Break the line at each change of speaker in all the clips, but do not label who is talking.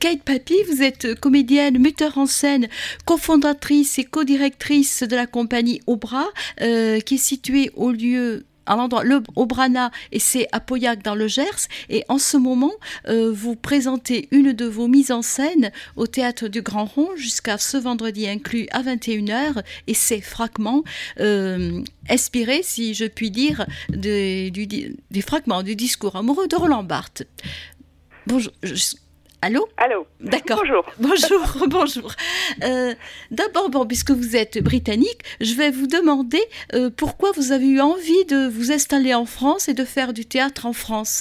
Kate Papy, vous êtes comédienne, metteur en scène, cofondatrice et co-directrice de la compagnie Obra, qui est située à l'endroit le Obrana, et c'est à Pauillac dans le Gers. Et en ce moment, vous présentez une de vos mises en scène au Théâtre du Grand Rond jusqu'à ce vendredi inclus à 21h, et c'est Fragments, inspiré, si je puis dire, des fragments du discours amoureux de Roland Barthes. Bonjour. Allô ?
Allô.
D'accord.
Bonjour.
Bonjour. D'abord, puisque vous êtes britannique, je vais vous demander pourquoi vous avez eu envie de vous installer en France et de faire du théâtre en France.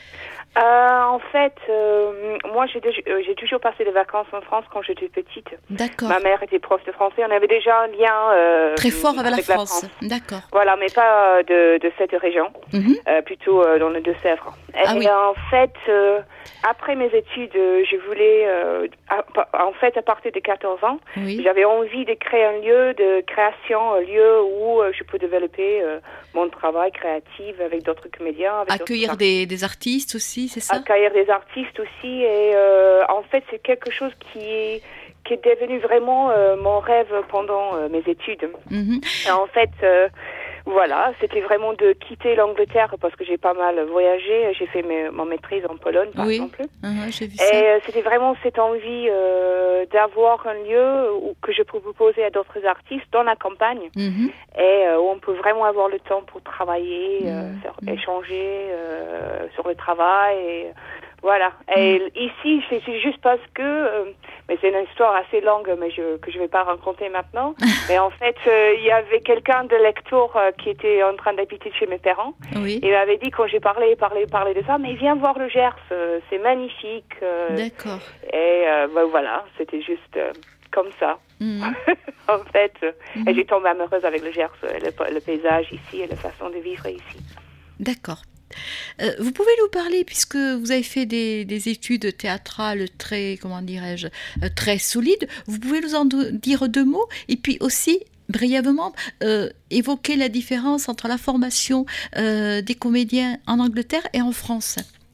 En fait, moi j'ai toujours passé des vacances en France quand j'étais petite.
D'accord.
Ma mère était prof de français, on avait déjà un lien
très fort avec la France. D'accord.
Voilà, mais pas de cette région, plutôt dans les Deux-Sèvres. Et en fait, après mes études, je voulais, en fait, à partir de 14 ans, j'avais envie de créer un lieu de création, un lieu où je peux développer mon travail créatif avec d'autres comédiens. Avec
accueillir des artistes aussi, c'est ça ?
Accueillir des artistes aussi, et en fait, c'est quelque chose qui est devenu vraiment mon rêve pendant mes études. Et en fait, voilà, c'était vraiment de quitter l'Angleterre parce que j'ai pas mal voyagé. J'ai fait ma maîtrise en Pologne, par exemple.
J'ai vu
et c'était vraiment cette envie d'avoir un lieu que je peux proposer à d'autres artistes dans la campagne, et où on peut vraiment avoir le temps pour travailler, échanger sur le travail. Et, voilà. Et ici, c'est juste parce que, mais c'est une histoire assez longue, mais que je vais pas raconter maintenant. Mais en fait, il y avait quelqu'un de Lectoure qui était en train d'habiter chez mes parents. Et il m'avait dit, quand j'ai parlé de ça, mais viens voir le Gers, c'est magnifique.
D'accord.
Et voilà, c'était juste comme ça. En fait, et j'ai tombé amoureuse avec le Gers, le paysage ici et la façon de vivre ici.
D'accord. Vous pouvez nous parler, puisque vous avez fait des études théâtrales très, très solides, vous pouvez nous en dire deux mots, et puis aussi, brièvement, évoquer la différence entre la formation des comédiens en Angleterre et en France.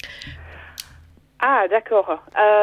Ah, d'accord.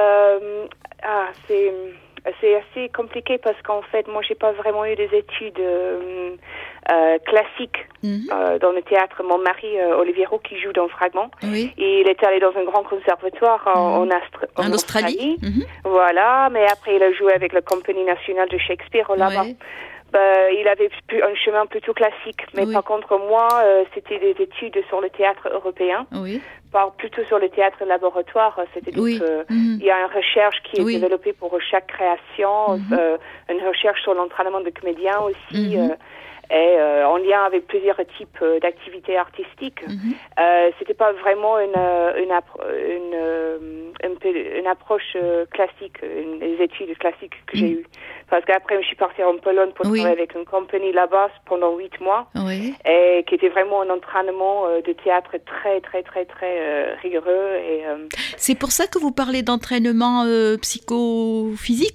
C'est assez compliqué parce qu'en fait, moi, j'ai pas vraiment eu des études classiques dans le théâtre. Mon mari, Olivier Roux, qui joue dans Fragments, il est allé dans un grand conservatoire en Australie. Voilà, mais après, il a joué avec la Compagnie nationale de Shakespeare là-bas. Il avait un chemin plutôt classique, mais par contre, moi, c'était des études sur le théâtre européen. Plutôt sur le théâtre laboratoire, c'est-à-dire qu'il y a une recherche qui est développée pour chaque création, une recherche sur l'entraînement de comédiens aussi, et en lien avec plusieurs types d'activités artistiques. C'était pas vraiment une approche classique, des études classiques que j'ai eues. Parce qu'après, je suis partie en Pologne pour travailler avec une compagnie là-bas pendant 8 mois, et qui était vraiment un entraînement de théâtre très, très, très, très rigoureux.
C'est pour ça que vous parlez d'entraînement psychophysique ?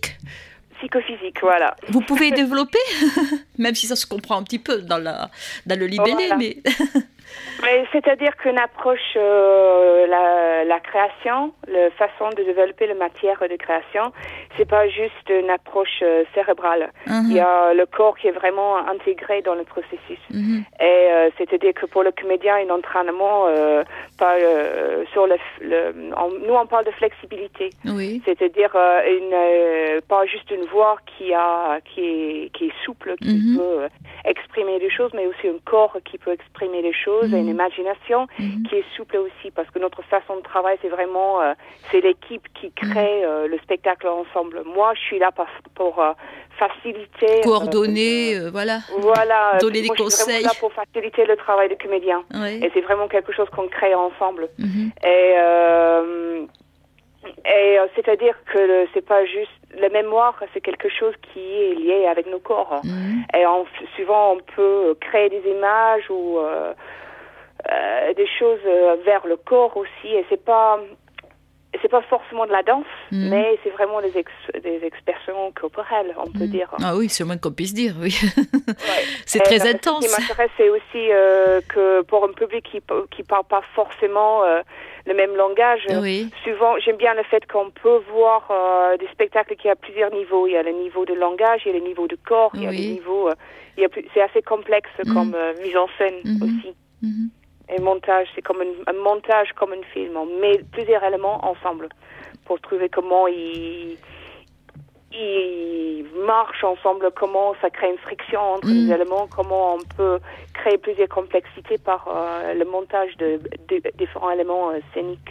Psychophysique, voilà.
Vous pouvez développer, même si ça se comprend un petit peu dans le libellé, mais...
Mais c'est-à-dire qu'une approche, la création, la façon de développer la matière de création, c'est pas juste une approche cérébrale. Il y a le corps qui est vraiment intégré dans le processus. Et c'est-à-dire que pour le comédien, un entraînement, sur nous on parle de flexibilité. C'est-à-dire pas juste une voix qui est souple, qui peut exprimer des choses, mais aussi un corps qui peut exprimer des choses, et une imagination qui est souple aussi, parce que notre façon de travail, c'est vraiment c'est l'équipe qui crée le spectacle ensemble. Moi, je suis là pour faciliter,
coordonner, donner des conseils.
Je suis vraiment là pour faciliter le travail des comédiens. Et c'est vraiment quelque chose qu'on crée ensemble. Et c'est-à-dire que c'est pas juste la mémoire, c'est quelque chose qui est lié avec nos corps. Et souvent on peut créer des images ou des choses vers le corps aussi, et c'est pas forcément de la danse, mais c'est vraiment des expressions corporelles, on peut dire.
Ah oui, c'est le moins qu'on puisse dire, oui. C'est très intense.
Ce qui m'intéresse, c'est aussi que pour un public qui parle pas forcément le même langage. Souvent, j'aime bien le fait qu'on peut voir des spectacles qui a plusieurs niveaux. Il y a le niveau de langage, il y a le niveau de corps, il y a le niveau... c'est assez complexe comme mise en scène aussi. Et montage, c'est comme un montage comme un film. On met plusieurs éléments ensemble pour trouver comment ils marchent ensemble, comment ça crée une friction entre les éléments, comment on peut créer plusieurs complexités par le montage de différents éléments scéniques.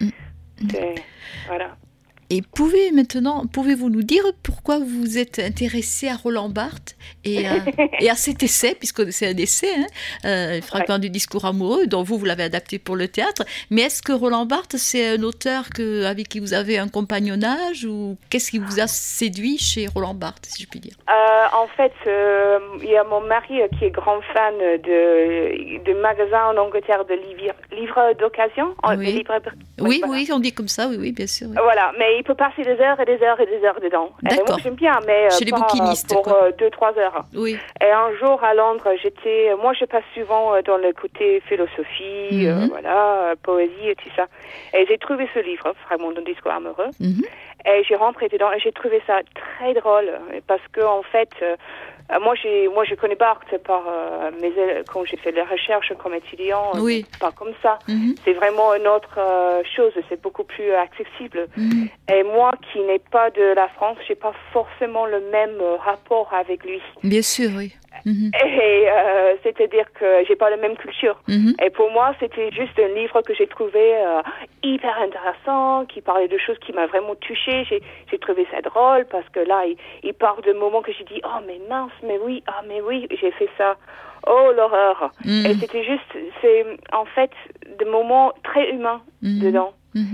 Voilà.
Et pouvez-vous nous dire pourquoi vous êtes intéressé à Roland Barthes et à cet essai, puisque c'est un essai, Fragment du discours amoureux, dont vous l'avez adapté pour le théâtre. Mais est-ce que Roland Barthes, c'est un auteur avec qui vous avez un compagnonnage, ou qu'est-ce qui vous a séduit chez Roland Barthes, si je puis dire?
En fait, il y a mon mari qui est grand fan de magasins en Angleterre de livres d'occasion.
Oui, on dit comme ça, oui, bien sûr. Oui.
Voilà, mais il peut passer des heures et des heures et des heures dedans.
D'accord.
Moi, j'aime bien, mais
chez les bouquinistes,
pour 2-3 heures.
Oui.
Et un jour à Londres, moi je passe souvent dans le côté philosophie, poésie et tout ça. Et j'ai trouvé ce livre, Fragment d'un discours amoureux. Et j'ai rentré dedans et j'ai trouvé ça très drôle parce que en fait, moi je connais Barthes par quand j'ai fait des recherches comme étudiant, pas comme ça. C'est vraiment une autre chose, c'est beaucoup plus accessible. Et moi qui n'ai pas de la France, j'ai pas forcément le même rapport avec lui.
Bien sûr, oui.
Et c'est-à-dire que j'ai pas la même culture. Et pour moi, c'était juste un livre que j'ai trouvé hyper intéressant, qui parlait de choses qui m'a vraiment touchée. J'ai trouvé ça drôle parce que là, il parle de moments que j'ai dit « Oh, mais mince, mais oui, j'ai fait ça. Oh, l'horreur !» Et c'était juste, c'est en fait des moments très humains dedans.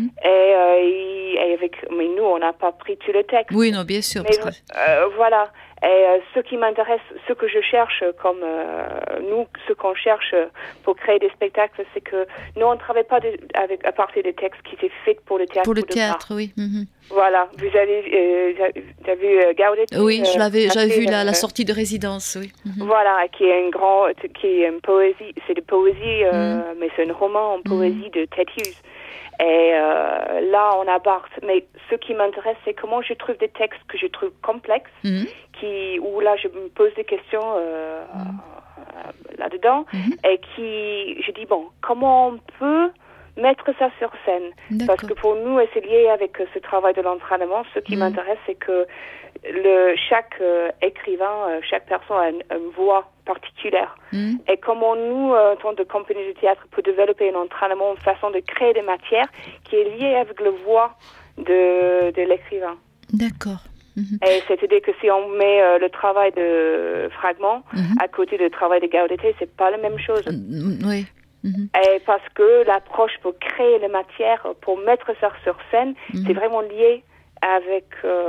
Et mais nous, on n'a pas pris tout le texte.
Oui, non, bien sûr.
Mais, voilà. Et ce qui m'intéresse, ce que je cherche comme ce qu'on cherche pour créer des spectacles, c'est que nous, on ne travaille pas à partir des textes qui étaient faits pour le théâtre.
Pour le théâtre, oui.
Voilà. Vous avez vu Gaudete?
Oui, j'avais vu la sortie de résidence, oui.
Voilà, qui est une poésie, c'est de poésie, mais c'est un roman en poésie de Ted Hughes. Et là, on a Barthes. Mais ce qui m'intéresse, c'est comment je trouve des textes que je trouve complexes, où là, je me pose des questions là-dedans, et je dis, comment on peut mettre ça sur scène? Parce que pour nous, et c'est lié avec ce travail de l'entraînement, ce qui m'intéresse, c'est que chaque écrivain, chaque personne a une voix particulière. Et comment nous, en tant que compagnie de théâtre, peut développer un entraînement, une façon de créer des matières qui est liée avec la voix de l'écrivain.
D'accord.
Et c'est-à-dire que si on met le travail de Fragment à côté du travail de Gaudete, c'est pas la même chose.
Oui.
Et parce que l'approche pour créer les matières, pour mettre ça sur scène, c'est vraiment lié avec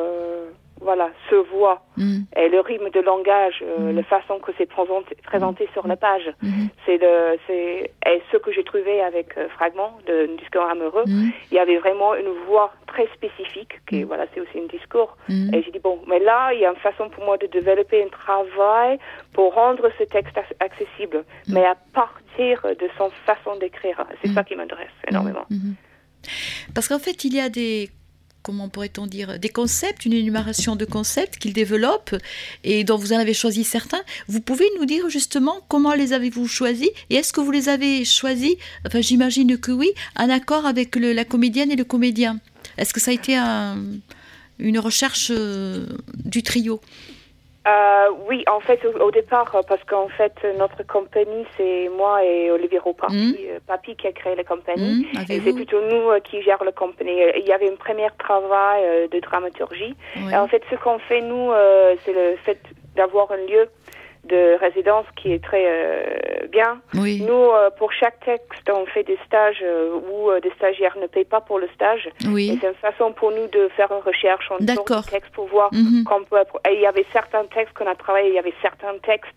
ce voix et le rythme de langage, la façon que c'est présenté sur la page. Et ce que j'ai trouvé avec Fragment de discours amoureux, il y avait vraiment une voix très spécifique, qui c'est aussi un discours. Et j'ai dit mais là il y a une façon pour moi de développer un travail pour rendre ce texte accessible, mais à partir de son façon d'écrire. C'est ça qui m'intéresse énormément.
Parce qu'en fait, il y a comment pourrait-on dire, des concepts, une énumération de concepts qu'il développe et dont vous en avez choisi certains. Vous pouvez nous dire justement comment les avez-vous choisis et est-ce que vous les avez choisis, enfin j'imagine que oui, en accord avec la comédienne et le comédien. Est-ce que ça a été une recherche du trio?
Oui, en fait, au départ, parce qu'en fait, notre compagnie, c'est moi et Olivier Ropin, Papy qui a créé la compagnie. Et c'est plutôt nous qui gèrent la compagnie. Il y avait un premier travail de dramaturgie. Et en fait, ce qu'on fait, nous, c'est le fait d'avoir un lieu de résidence qui est très bien. Nous, pour chaque texte, on fait des stages où des stagiaires ne payent pas pour le stage. Et c'est une façon pour nous de faire une recherche en tant que texte pour voir qu'on peut... Et il y avait certains textes qu'on a travaillé, il y avait certains textes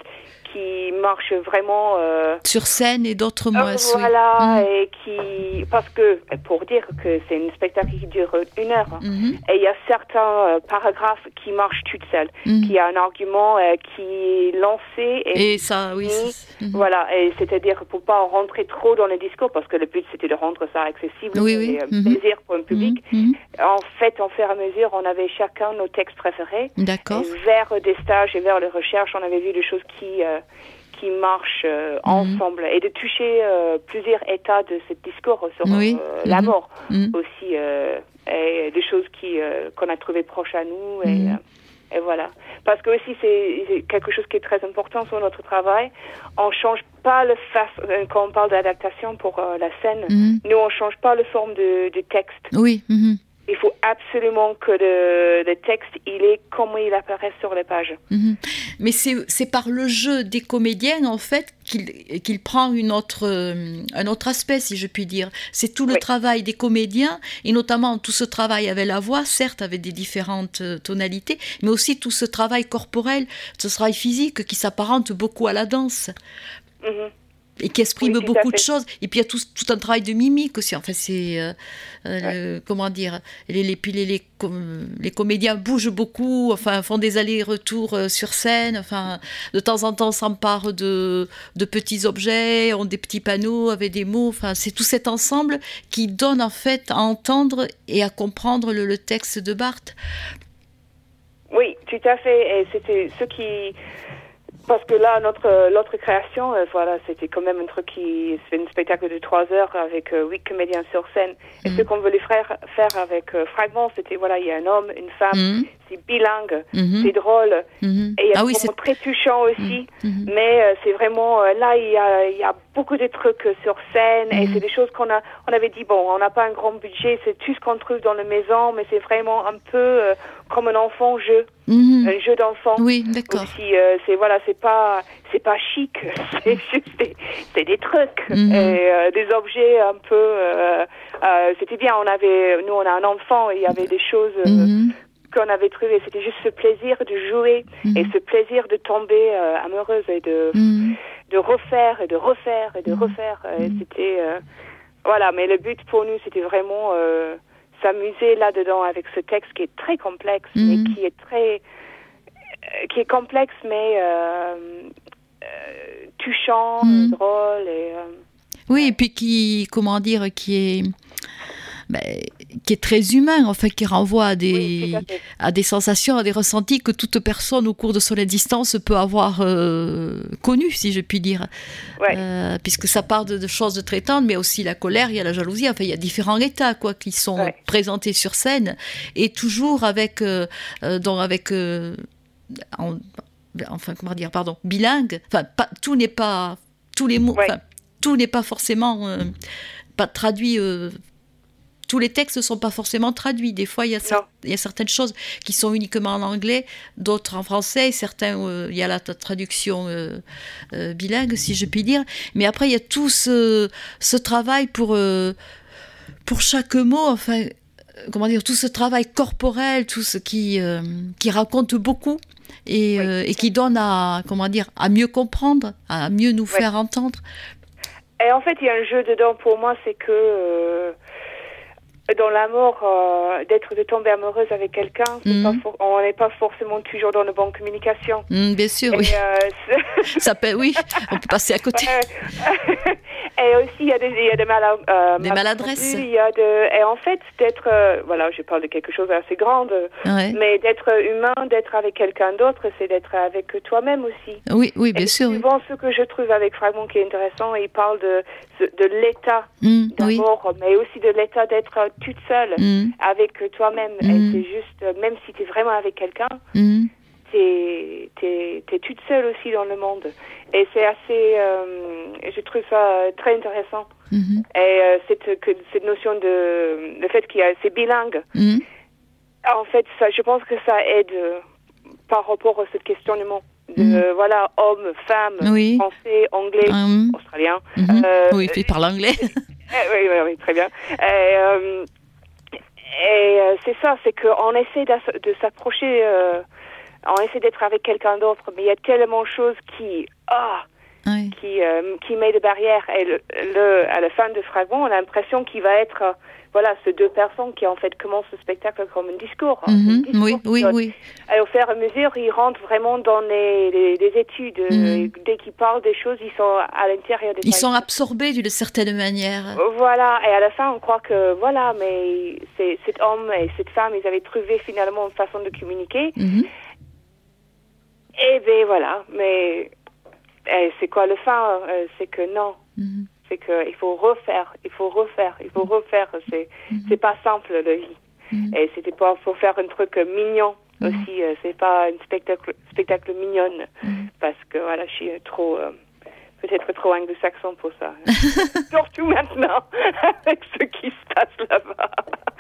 qui marchent vraiment
sur scène et d'autres moins.
Voilà, et qui parce que pour dire que c'est un spectacle qui dure 1 heure, et il y a certains paragraphes qui marchent toutes seules, qui a un argument qui est lancé et
ça, oui.
Voilà, et c'est-à-dire pour pas rentrer trop dans le discours, parce que le but c'était de rendre ça accessible et plaisir pour un public. En fait, en fur et à mesure, on avait chacun nos textes préférés.
D'accord.
Et vers des stages et vers les recherches, on avait vu des choses qui marchent ensemble, et de toucher plusieurs états de ce discours sur la mort aussi, et des choses qu'on a trouvées proches à nous, et voilà. Parce que aussi c'est quelque chose qui est très important sur notre travail. On change pas quand on parle d'adaptation pour la scène, nous on change pas la forme du texte.
Oui.
Il faut absolument que le texte, il est comme il apparaît sur les pages.
Mais c'est par le jeu des comédiens, en fait, qu'il prend un autre aspect, si je puis dire. C'est tout le travail des comédiens, et notamment tout ce travail avec la voix, certes, avec des différentes tonalités, mais aussi tout ce travail corporel, ce travail physique qui s'apparente beaucoup à la danse. Et qui exprime beaucoup de choses. Et puis il y a tout un travail de mimique aussi. Enfin, c'est comment dire, les comédiens bougent beaucoup, enfin font des allers-retours sur scène. Enfin, de temps en temps s'emparent de petits objets, ont des petits panneaux avec des mots. Enfin, c'est tout cet ensemble qui donne en fait à entendre et à comprendre le texte de Barthes.
Oui, tout à fait. Et c'était ce qui... Parce que là, l'autre création, voilà, c'était quand même un truc c'est un spectacle de 3 heures avec 8 comédiens sur scène. Et ce qu'on voulait faire avec Fragment, c'était, voilà, il y a un homme, une femme, c'est bilingue, c'est drôle, et il y a des moments très touchants aussi, mais c'est vraiment, là, il y a beaucoup de trucs sur scène, et c'est des choses on avait dit, bon, on n'a pas un grand budget, c'est tout ce qu'on trouve dans la maison, mais c'est vraiment un peu comme un enfant-jeu. Un jeu d'enfant.
Oui, d'accord.
Aussi, c'est pas chic, c'est des trucs, et, des objets un peu. C'était bien. Nous, on a un enfant, et il y avait des choses qu'on avait trouvées. C'était juste ce plaisir de jouer et ce plaisir de tomber amoureuse et de refaire et de refaire et de refaire. C'était voilà. Mais le but pour nous, c'était vraiment s'amuser là-dedans avec ce texte qui est très complexe, mais qui est complexe, mais touchant, drôle.
Oui, et puis qui est très humain, en fait, qui renvoie à des sensations, à des ressentis que toute personne au cours de son existence peut avoir connu, si je puis dire. Puisque ça part de choses de très tendres, mais aussi la colère, il y a la jalousie, enfin il y a différents états qui sont présentés sur scène, et toujours avec bilingue. Enfin, tout n'est pas tous les mots. Tout n'est pas forcément pas traduit. Tous les textes ne sont pas forcément traduits. Des fois, il y a certaines choses qui sont uniquement en anglais, d'autres en français, certains, il y a la traduction bilingue, si je puis dire. Mais après, il y a tout ce travail pour chaque mot, enfin, comment dire, tout ce travail corporel, tout ce qui raconte beaucoup et qui donne à mieux comprendre, à mieux nous faire entendre.
Et en fait, il y a un jeu dedans pour moi, c'est que dans l'amour, de tomber amoureuse avec quelqu'un, on n'est pas forcément toujours dans de bonne communication.
Bien sûr, oui. Ça peut, oui, on peut passer à côté.
Et aussi, il y a des
maladresses.
Et en fait, d'être, voilà, je parle de quelque chose d'assez grand, mais d'être humain, d'être avec quelqu'un d'autre, c'est d'être avec toi-même aussi.
Oui, bien sûr.
Souvent, ce que je trouve avec Fragment qui est intéressant, il parle de l'état d'amour, mais aussi de l'état d'être toute seule avec toi-même. Et c'est juste, même si tu es vraiment avec quelqu'un, t'es toute seule aussi dans le monde. Et c'est assez, je trouve ça très intéressant. Et cette notion le fait qu'il y a, c'est bilingue. En fait, ça, je pense que ça aide par rapport à ce questionnement. Voilà, homme, femme, français, anglais, australien.
Oui, puis il parle anglais.
Oui, très bien. Et c'est ça, c'est qu'on essaie de s'approcher on essaie d'être avec quelqu'un d'autre, mais il y a tellement de choses qui met des barrières. Et à la fin du fragment, on a l'impression qu'il va être, ces deux personnes qui en fait commencent le spectacle comme un discours.
Oui.
Et au fur et à mesure, ils rentrent vraiment dans des études. Dès qu'ils parlent des choses, ils sont à l'intérieur des.
Ils sont absorbés d'une certaine manière.
Voilà. Et à la fin, on croit que mais cet homme et cette femme, ils avaient trouvé finalement une façon de communiquer. Et ben voilà. Mais c'est quoi le fin? C'est que non. C'est qu'il faut refaire. C'est pas simple la vie. Et c'était pas pour faire un truc mignon aussi. C'est pas un spectacle mignonne parce que voilà, je suis peut-être trop anglo-saxon pour ça. Surtout maintenant avec ce qui se passe là-bas.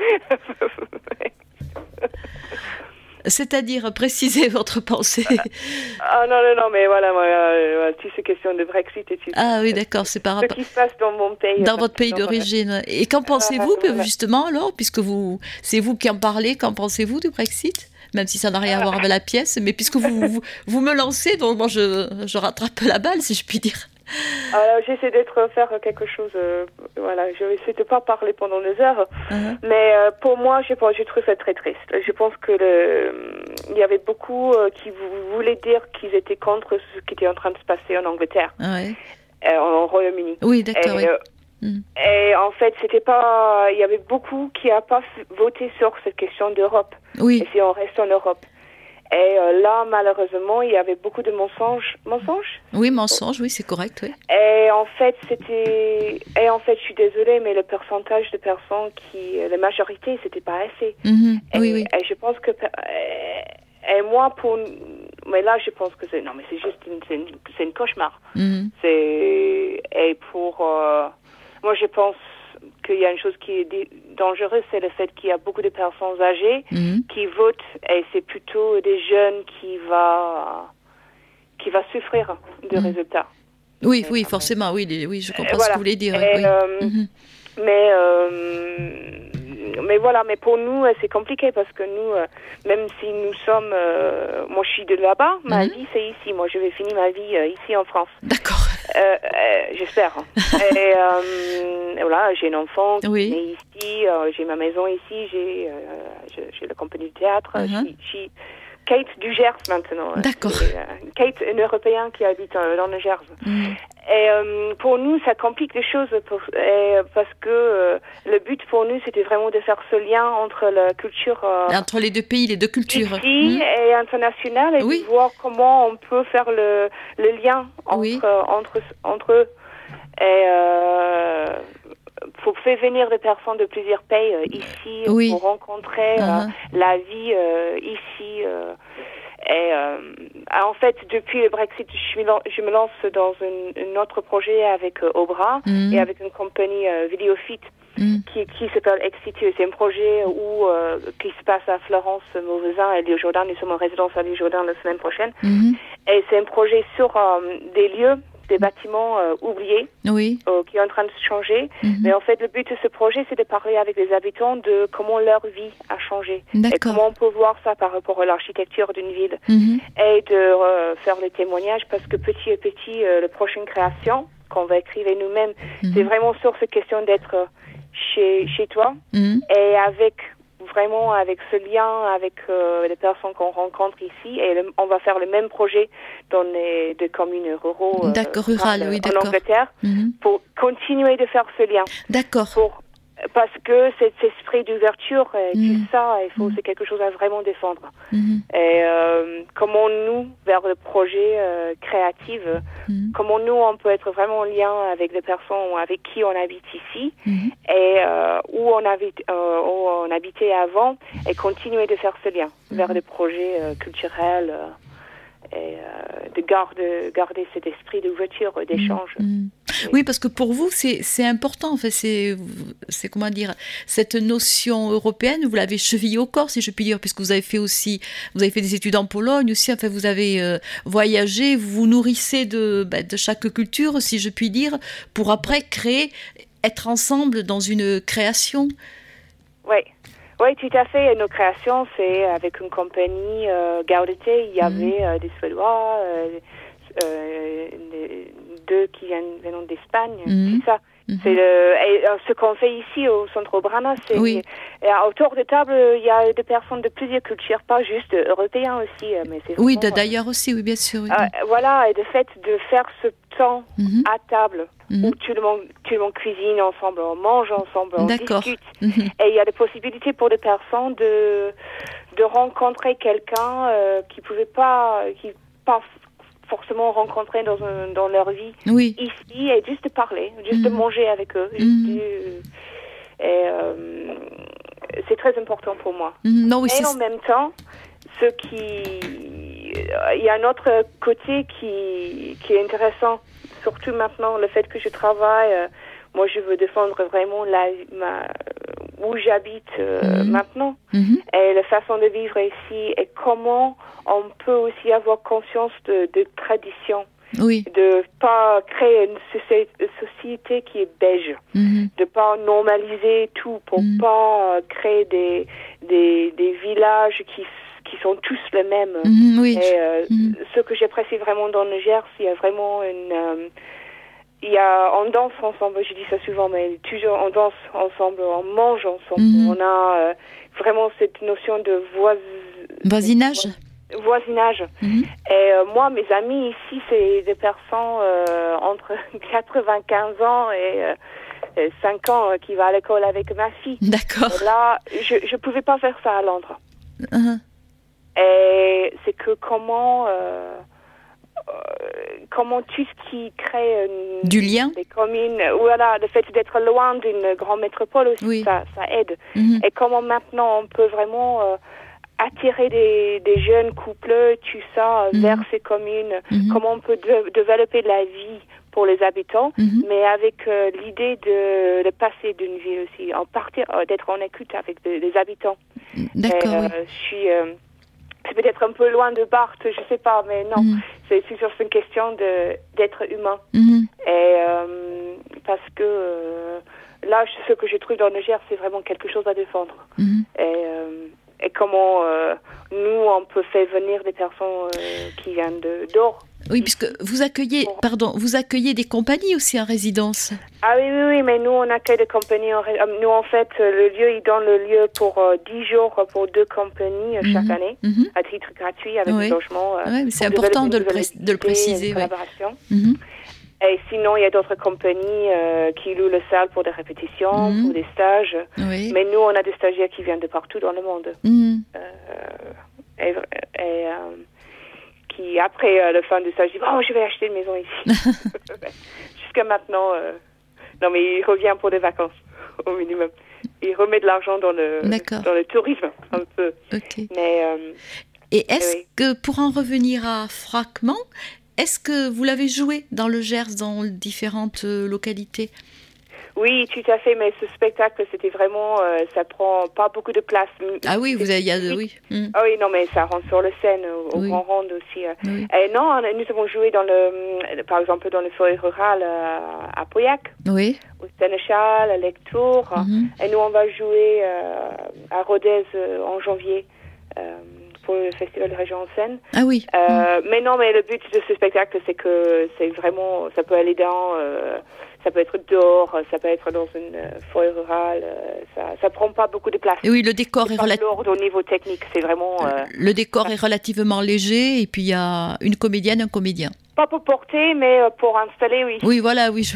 C'est-à-dire, précisez votre pensée.
Non, mais voilà, toutes ces questions de Brexit et tout.
Ah oui, d'accord, c'est par rapport.
Ce qui se passe dans mon pays.
Dans votre pays d'origine. Et qu'en pensez-vous, justement, alors, puisque c'est vous qui en parlez, qu'en pensez-vous du Brexit? Même si ça n'a rien à voir avec la pièce, mais puisque vous me lancez, donc moi je rattrape la balle, si je puis dire.
Alors, j'essaie faire quelque chose. Je vais essayer de pas parler pendant des heures. Mais pour moi, je trouve ça très triste. Je pense que il y avait beaucoup qui voulaient dire qu'ils étaient contre ce qui était en train de se passer en Angleterre, en Royaume-Uni.
Oui, d'accord.
Et en fait, c'était pas. Il y avait beaucoup qui n'ont pas voté sur cette question d'Europe.
Oui.
Et si on reste en Europe. Et là, malheureusement, il y avait beaucoup de mensonges. Mensonges? Oui,
mensonges, oui, c'est correct, oui.
Et en fait, je suis désolée, mais le pourcentage de personnes la majorité, c'était pas assez.
Oui.
Et je pense que, et moi, mais là, je pense que c'est juste c'est une cauchemar. Et pour, moi, je pense qu'il y a une chose qui est dangereuse, c'est le fait qu'il y a beaucoup de personnes âgées qui votent, et c'est plutôt des jeunes qui va souffrir du résultat.
Oui, forcément, oui, je comprends ce que vous voulez dire.
Mais voilà, mais pour nous, c'est compliqué parce que nous, même si nous sommes, moi je suis de là-bas, ma vie c'est ici. Moi je vais finir ma vie ici en France.
D'accord.
J'espère. Et voilà, j'ai un enfant qui est ici, j'ai ma maison ici, j'ai la compagnie de théâtre, je suis Kate du Gers maintenant.
D'accord.
Kate, un Européen qui habite dans le Gers. Et pour nous, ça complique les choses parce que le but pour nous, c'était vraiment de faire ce lien entre la culture...
entre les deux pays, les deux cultures.
Ici et internationale, et de voir comment on peut faire le lien entre eux. Et pour faire venir des personnes de plusieurs pays ici, pour rencontrer la vie ici. Et en fait, depuis le Brexit, je me lance dans un autre projet avec Obra et avec une compagnie Videofit qui s'appelle Ex-Situ. C'est un projet qui se passe à Florence, Mauvesin et Lille-Jourdain. Nous sommes en résidence à Lille-Jourdain la semaine prochaine. Et c'est un projet sur des lieux, des bâtiments oubliés qui est en train de changer. Mais en fait, le but de ce projet, c'est de parler avec les habitants de comment leur vie a changé. Et comment on peut voir ça par rapport à l'architecture d'une ville. Et de faire les témoignages parce que petit à petit, la prochaine création qu'on va écrire nous-mêmes, c'est vraiment sur cette question d'être chez toi et avec ce lien avec les personnes qu'on rencontre ici, et on va faire le même projet dans les communes ruraux en Angleterre pour continuer de faire ce lien.
D'accord.
Parce que cet esprit d'ouverture et tout ça, c'est quelque chose à vraiment défendre. Et comment nous, vers le projet créatif, comment nous, on peut être vraiment en lien avec les personnes avec qui on habite ici et où on habitait avant, et continuer de faire ce lien vers des projets culturels et de garder cet esprit d'ouverture, d'échange.
Oui, parce que pour vous, c'est important. En fait, c'est comment dire, cette notion européenne, vous l'avez chevillée au corps, si je puis dire, puisque vous avez fait des études en Pologne aussi. Enfin, vous avez voyagé, vous vous nourrissez de chaque culture, si je puis dire, pour après être ensemble dans une création.
Oui, tout à fait. Et nos créations, c'est avec une compagnie Gaudete. Il y avait des Suédois, deux qui viennent d'Espagne, c'est ça. C'est ce qu'on fait ici au Centre Obrana, c'est autour de table, il y a des personnes de plusieurs cultures, pas juste européens aussi, mais c'est
oui, d'ailleurs aussi, oui, bien sûr. Oui.
Voilà, et de fait de faire ce temps à table où tout le monde cuisine ensemble, on mange ensemble, on discute, et il y a des possibilités pour des personnes de rencontrer quelqu'un qui pas forcément rencontrer dans leur vie ici, et juste de parler, juste de manger avec eux. C'est très important pour moi. Et en même temps, il y a un autre côté qui est intéressant, surtout maintenant, le fait que je travaille. Moi, je veux défendre vraiment où j'habite maintenant, et la façon de vivre ici, et comment on peut aussi avoir conscience de tradition, de pas créer une société qui est beige, de pas normaliser tout pour pas créer des villages qui sont tous les mêmes. Ce que j'apprécie vraiment dans le Gers, il y a vraiment on danse ensemble, je dis ça souvent, mais toujours on danse ensemble, on mange ensemble. On a vraiment cette notion de voisinage. Et moi, mes amis ici, c'est des personnes entre 95 ans et 5 ans qui va à l'école avec ma fille.
D'accord.
Et là, je pouvais pas faire ça à Londres. Et c'est que comment tout ce qui crée
du lien,
des communes, voilà, le fait d'être loin d'une grande métropole aussi, ça aide. Et comment maintenant on peut vraiment attirer des jeunes couples, tout ça, vers ces communes, comment on peut développer la vie pour les habitants, mais avec l'idée de passer d'une vie aussi, d'être en écoute avec des habitants.
D'accord.
C'est peut-être un peu loin de Barthes, je sais pas, mais non, c'est toujours une question d'être humain. Et parce que là, ce que je trouve dans le Gers, c'est vraiment quelque chose à défendre. Et comment nous, on peut faire venir des personnes qui viennent d'or.
Oui, puisque vous accueillez des compagnies aussi en résidence.
Ah oui, mais nous, on accueille des compagnies. Nous, en fait, le lieu, il donne le lieu pour 10 jours pour 2 compagnies chaque année, à titre gratuit, avec le logement.
Oui, mais c'est important de le préciser.
Collaboration. Et sinon, il y a d'autres compagnies qui louent le salle pour des répétitions, pour des stages. Mais nous, on a des stagiaires qui viennent de partout dans le monde. Qui, après le fin du stage, disent « je vais acheter une maison ici. » Jusqu'à maintenant, non, mais il revient pour des vacances, au minimum. Il remet de l'argent dans le tourisme, un peu. Mais,
et est-ce que, pour en revenir à Fragment, est-ce que vous l'avez joué dans le Gers, dans différentes localités ?
Oui, tout à fait, mais ce spectacle, c'était vraiment, ça prend pas beaucoup de place.
Ah oui, oui.
Ah oui, non, mais ça rentre sur le scène, au Grand Rond aussi. Et non, nous avons joué par exemple, dans le forêt rural à Pauillac, au Sénéchal, à Lectoure, et nous, on va jouer à Rodez en janvier. Pour le Festival de Région en Seine.
Ah oui.
Mais non, mais le but de ce spectacle, c'est que c'est vraiment, ça peut aller ça peut être dehors, ça peut être dans une forêt rurale, ça prend pas beaucoup de place.
Et oui, le décor est
lourd au niveau technique, c'est vraiment...
le décor est relativement léger, et puis il y a une comédienne, un comédien.
Pas pour porter, mais pour installer, oui.
Oui, voilà, oui.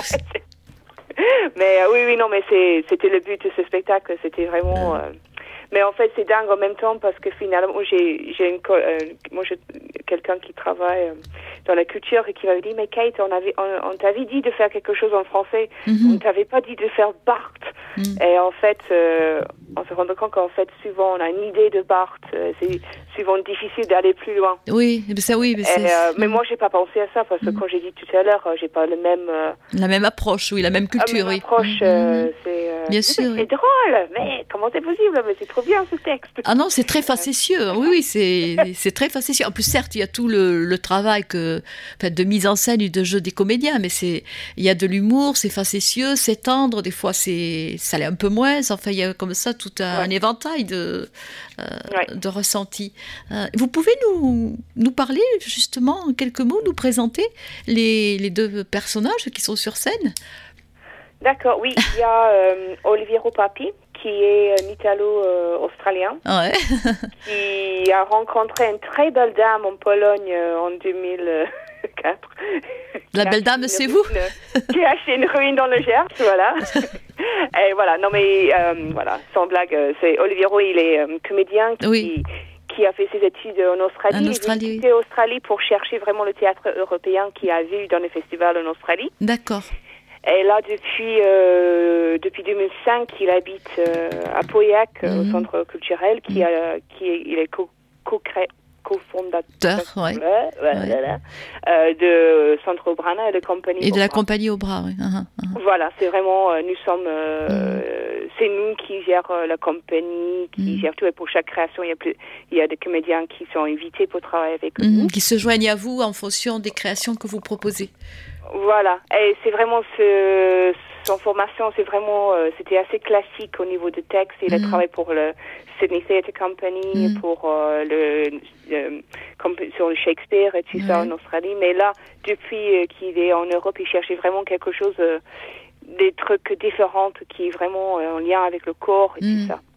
Mais oui, non, mais c'était le but de ce spectacle, c'était vraiment... Mais en fait, c'est dingue en même temps parce que finalement, j'ai quelqu'un qui travaille dans la culture et qui m'avait dit, mais Kate, on t'avait dit de faire quelque chose en français, on t'avait pas dit de faire Barthes. Et en fait, on se rend compte qu'en fait, souvent, on a une idée de Barthes, c'est souvent difficile d'aller plus loin.
Oui, ça oui.
Mais moi, j'ai pas pensé à ça parce que quand j'ai dit tout à l'heure, j'ai pas le même...
La même approche, oui, la même culture, oui.
Approche, c'est...
Bien sûr.
C'est drôle, mais comment c'est possible? Mais c'est trop bien ce texte.
Ah non, c'est très facétieux. Oui, c'est très facétieux. En plus, certes, il y a tout le travail de mise en scène et de jeu des comédiens, mais il y a de l'humour, c'est facétieux, c'est tendre, des fois ça l'est un peu moins. Enfin, il y a comme ça tout un éventail de ressentis. Vous pouvez nous parler justement en quelques mots, nous présenter les deux personnages qui sont sur scène?
D'accord, oui, il y a Oliviero Papi, qui est un Italo-Australien, qui a rencontré une très belle dame en Pologne en 2004.
La belle dame, c'est vous?
Qui a acheté une ruine dans le Gers, voilà. Et voilà, non mais voilà, sans blague, c'est Oliviero, il est comédien qui a fait ses études en Australie. Il a quitté l'Australie pour chercher vraiment le théâtre européen qu'il a vu dans les festivals en Australie.
D'accord.
Et là, depuis 2005, il habite à Pauillac, au centre culturel, il est cofondateur de Centre Obrana et de compagnie
Et de la compagnie Obra, oui.
Voilà, c'est vraiment, c'est nous qui gérons la compagnie, qui gère tout. Et pour chaque création, il y a des comédiens qui sont invités pour travailler avec nous.
Qui se joignent à vous en fonction des créations que vous proposez.
Voilà, et c'est vraiment son formation, c'était assez classique au niveau du texte. Il a travaillé pour le Sydney Theatre Company, pour sur le Shakespeare et tout ça en Australie. Mais là, depuis qu'il est en Europe, il cherchait vraiment quelque chose, des trucs différents qui est vraiment en lien avec le corps et tout ça.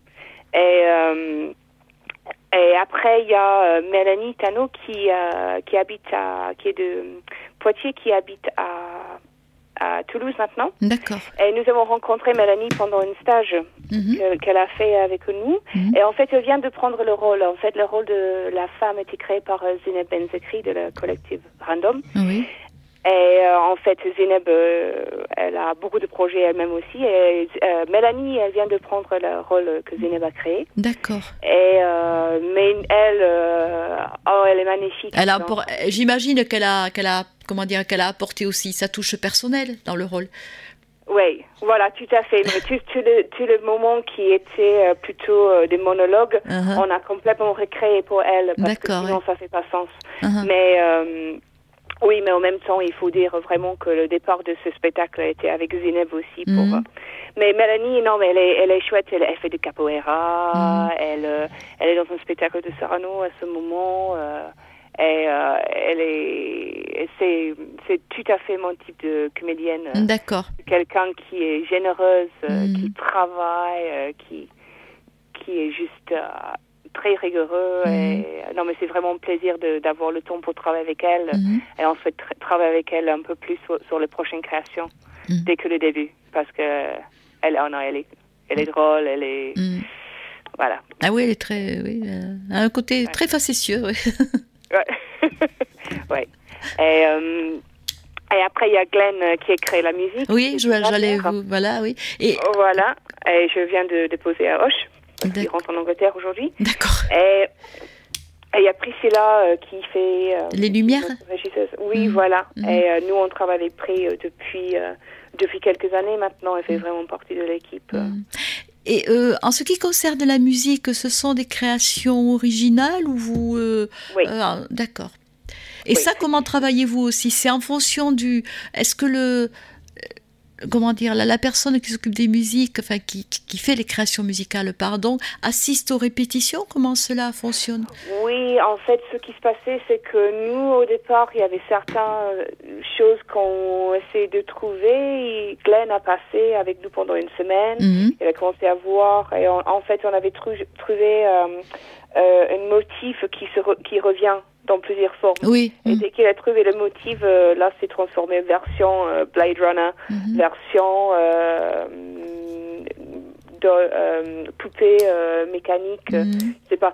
Et après, il y a Mélanie Tano qui est de Poitiers, qui habite à Toulouse maintenant.
D'accord.
Et nous avons rencontré Mélanie pendant un stage qu'elle a fait avec nous. Et en fait, elle vient de prendre le rôle. En fait, le rôle de la femme a été créé par Zineb Benzekri de la collective Random. Oui. Et en fait, Zineb, elle a beaucoup de projets elle-même aussi. Et Mélanie, elle vient de prendre le rôle que Zineb a créé.
D'accord.
Et mais elle est magnifique.
J'imagine qu'elle a apporté aussi sa touche personnelle dans le rôle.
Oui, voilà, tout à fait. Mais tout le moment qui était plutôt des monologues, on a complètement recréé pour elle, parce que sinon ça fait pas sens. Mais oui, mais en même temps, il faut dire vraiment que le départ de ce spectacle a été avec Zineb aussi. Mais Mélanie, non, mais elle est chouette. Elle fait du capoeira. Elle est dans un spectacle de Serrano à ce moment. C'est tout à fait mon type de comédienne.
D'accord.
Quelqu'un qui est généreuse, qui travaille, qui est juste très rigoureux. Non, mais c'est vraiment un plaisir d'avoir le temps pour travailler avec elle. Et on souhaite travailler avec elle un peu plus sur les prochaines créations dès que le début, parce que elle est drôle, elle est voilà.
Ah oui, elle est a un côté très facétieux.
Ouais. Et après, il y a Glenn qui a créé la musique.
Oui, j'allais vous... Voilà, oui.
Voilà. Et je viens de déposer à Auch, parce qu'il rentre en Angleterre aujourd'hui.
D'accord.
Et il y a Priscilla qui fait...
les lumières.
Oui, voilà. Et nous, on travaille avec Pri depuis quelques années maintenant. Elle fait vraiment partie de l'équipe.
Et en ce qui concerne la musique, ce sont des créations originales ou vous...
Oui.
D'accord. Et ça, comment travaillez-vous aussi? C'est en fonction du... Est-ce que la personne qui s'occupe des musiques, enfin qui fait les créations musicales, assiste aux répétitions? Comment cela fonctionne?
Oui, en fait, ce qui se passait, c'est que nous, au départ, il y avait certaines choses qu'on essayait de trouver. Glenn a passé avec nous pendant une semaine. Il a commencé à voir. Et en fait, on avait trouvé un motif qui revient dans plusieurs formes. Oui. Et dès qu'il a trouvé le motif, là, c'est transformé version Blade Runner, version poupée mécanique, je sais pas.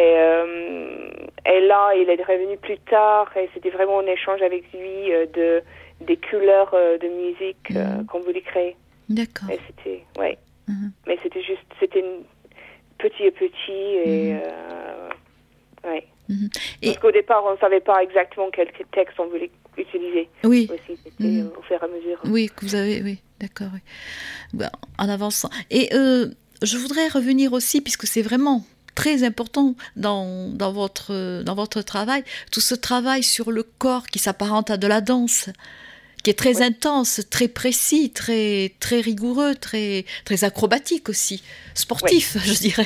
Et là, il est revenu plus tard et c'était vraiment un échange avec lui des couleurs de musique qu'on voulait créer.
D'accord.
Et c'était, mais c'était petit et parce qu'au départ, on ne savait pas exactement quel texte on voulait utiliser.
Oui.
Aussi, c'était au fur et à mesure.
Oui, que vous avez, d'accord. Oui. En avançant. Et je voudrais revenir aussi, puisque c'est vraiment très important dans votre travail, tout ce travail sur le corps qui s'apparente à de la danse, qui est très intense, très précis, très, très rigoureux, très, très acrobatique aussi, sportif, je dirais.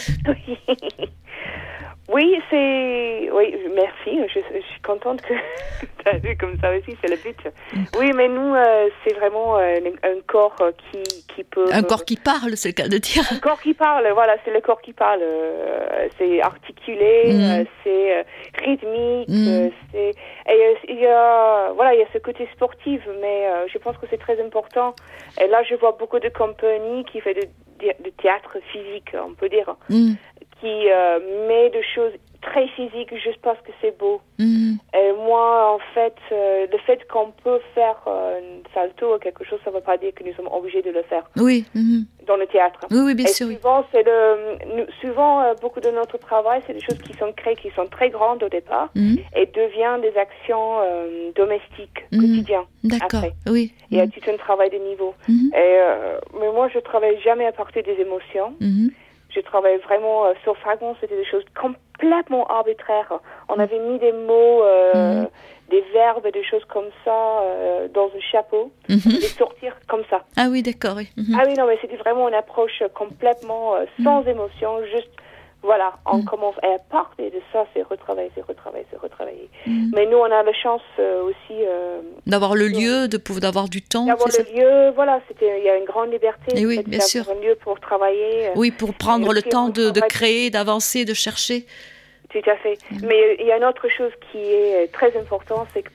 Oui, merci. Je suis contente que tu as vu comme ça aussi, c'est le but. Oui, mais nous, c'est vraiment un corps qui peut...
Un corps qui parle, c'est le cas de dire.
Un corps qui parle, voilà, c'est le corps qui parle. C'est articulé, c'est rythmique, il y a ce côté sportif, mais je pense que c'est très important. Et là, je vois beaucoup de compagnies qui font de théâtre physique, on peut dire. Qui met des choses très physiques juste parce que c'est beau. Et moi, en fait, le fait qu'on peut faire un salto ou quelque chose, ça ne veut pas dire que nous sommes obligés de le faire.
Oui.
Dans le théâtre.
Oui, bien sûr.
Souvent, beaucoup de notre travail, c'est des choses qui sont créées, qui sont très grandes au départ, et deviennent des actions domestiques, quotidiennes.
D'accord,
après.
oui.
Il y a tout un travail de niveau. Mais moi, je ne travaille jamais à partir des émotions. Je travaille vraiment sur fragments, c'était des choses complètement arbitraires. On avait mis des mots, des verbes, des choses comme ça dans un chapeau, et sortir comme ça.
Ah oui, d'accord, oui.
Ah oui, non, mais c'était vraiment une approche complètement sans émotion, juste, voilà, on commence, et à partir de ça, c'est retravailler. Mais nous, on a la chance aussi...
d'avoir le lieu, d'avoir du temps.
D'avoir le lieu, voilà, il y a une grande liberté.
Et oui, bien sûr.
Un lieu pour travailler.
Oui, pour prendre le temps de créer, d'avancer, de chercher.
Tout à fait. Mais il y a une autre chose qui est très importante, c'est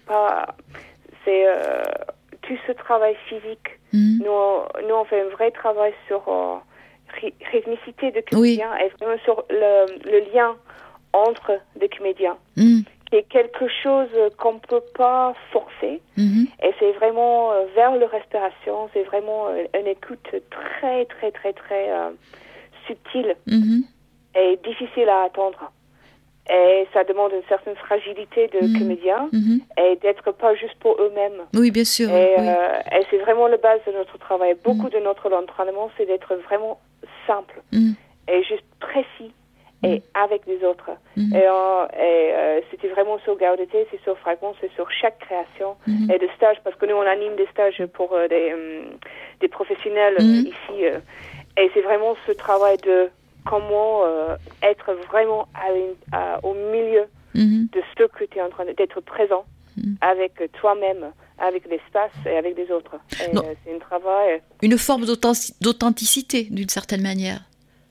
tout ce travail physique. Nous, on fait un vrai travail sur rythmicité de comédiens et vraiment sur le lien entre des comédiens, qui est quelque chose qu'on ne peut pas forcer. Et c'est vraiment vers la respiration, c'est vraiment une écoute très, très, très, très subtile et difficile à attendre. Et ça demande une certaine fragilité de comédiens et d'être pas juste pour eux-mêmes.
Oui, bien sûr.
Et c'est vraiment la base de notre travail. Beaucoup de notre entraînement, c'est d'être vraiment simple et juste précis et avec les autres. Et c'était vraiment sur Gaudete, c'est sur Fragments, c'est sur chaque création et de stages, parce que nous, on anime des stages pour des professionnels ici. Et c'est vraiment ce travail de comment être vraiment au milieu de ce que tu es en train d'être présent avec toi-même, avec l'espace et avec les autres. Et, c'est un travail...
Une forme d'authenticité, d'une certaine manière.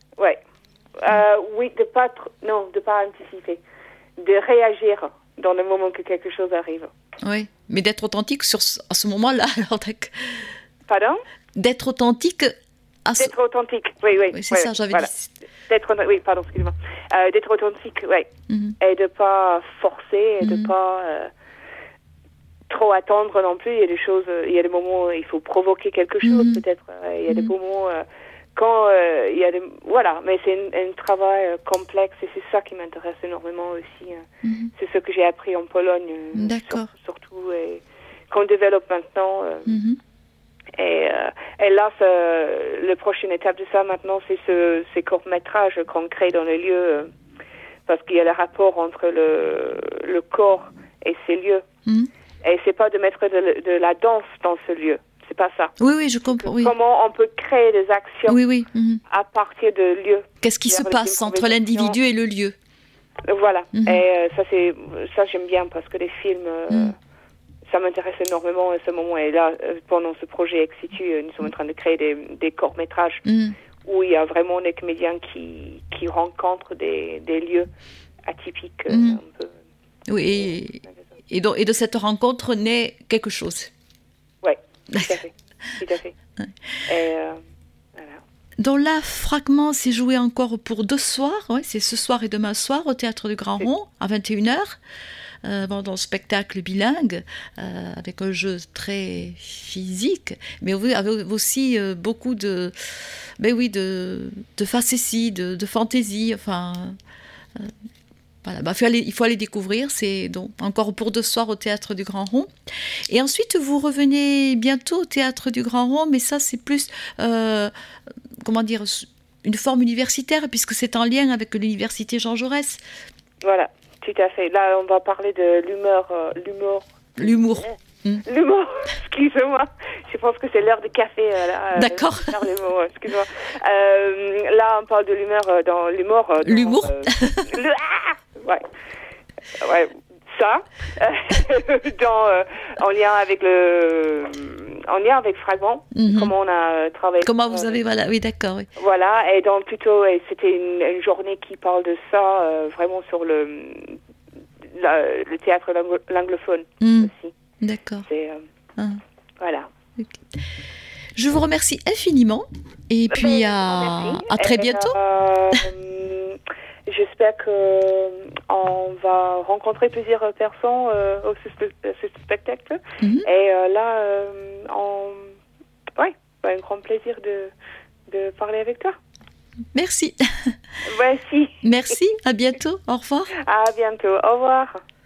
Oui, de pas anticiper, de réagir dans le moment que quelque chose arrive.
Oui, mais d'être authentique à ce moment-là. Alors,
pardon?
D'être authentique...
D'être authentique, oui,
c'est ça, j'avais dit.
D'être authentique, oui. Et de pas forcer, et de pas trop attendre non plus. Il y a des choses, il y a des moments où il faut provoquer quelque chose, peut-être. Il y a des moments quand il y a des... Voilà, mais c'est un travail complexe et c'est ça qui m'intéresse énormément aussi. C'est ce que j'ai appris en Pologne, surtout, et qu'on développe maintenant. Et là, la prochaine étape de ça maintenant, c'est ces courts-métrages qu'on crée dans les lieux, parce qu'il y a le rapport entre le corps et ces lieux. Et c'est pas de mettre de la danse dans ce lieu. C'est pas ça.
Oui, je comprends. Oui.
Comment on peut créer des actions à partir de lieux.
Qu'est-ce qui se passe entre l'individu et le lieu?
Voilà. Et ça j'aime bien parce que les films, ça m'intéresse énormément à ce moment. Et là, pendant ce projet Ex Situ, nous sommes en train de créer des courts-métrages où il y a vraiment des comédiens qui rencontrent des lieux atypiques. Un peu.
Oui, et de cette rencontre naît quelque chose.
Oui, tout à fait. Et, voilà.
Dans là, Fragments, c'est joué encore pour 2 soirs. C'est ce soir et demain soir au Théâtre du Grand Rond à 21h. Dans le spectacle bilingue, avec un jeu très physique, mais avec aussi beaucoup de facéties, de fantaisie. Enfin, voilà, il faut aller découvrir. C'est donc encore pour 2 soirs au Théâtre du Grand Rond. Et ensuite, vous revenez bientôt au Théâtre du Grand Rond, mais ça, c'est plus, une forme universitaire, puisque c'est en lien avec l'université Jean Jaurès.
Voilà, tout à fait. Là, on va parler de l'humour.
L'humour.
L'humour, excuse-moi. Je pense que c'est l'heure du café.
D'accord.
Excuse-moi. Là, on parle de l'humeur dans l'humour.
L'humour.
Ouais. Ouais. Ça, en lien avec Fragment, comment on a travaillé.
Comment vous avez, voilà, oui, d'accord. Oui.
Voilà, et donc plutôt, c'était une journée qui parle de ça, vraiment sur le théâtre anglophone aussi.
D'accord.
Voilà.
Okay. Je vous remercie infiniment, et puis à très bientôt.
J'espère qu'on va rencontrer plusieurs personnes au spectacle. Et là, un grand plaisir de parler avec toi.
Merci.
Merci.
Merci, à bientôt. Au revoir.
À bientôt. Au revoir.